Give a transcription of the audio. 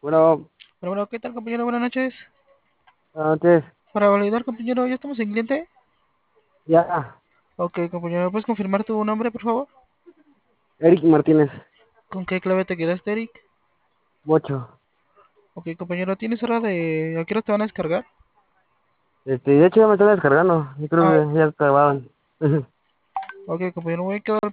Bueno, Bueno, ¿qué tal, compañero? Buenas noches. antes, Para validar, compañero, ¿ya estamos en cliente? ya, Ok, compañero, ¿puedes confirmar tu nombre, por favor? Eric Martínez, ¿Con qué clave te quedaste, Eric? Mocho. Ok, compañero, ¿tienes hora de... ¿A qué hora te van a descargar? De hecho ya me están descargando, yo creo Ah, que ya acababan. ok, compañero, voy a quedar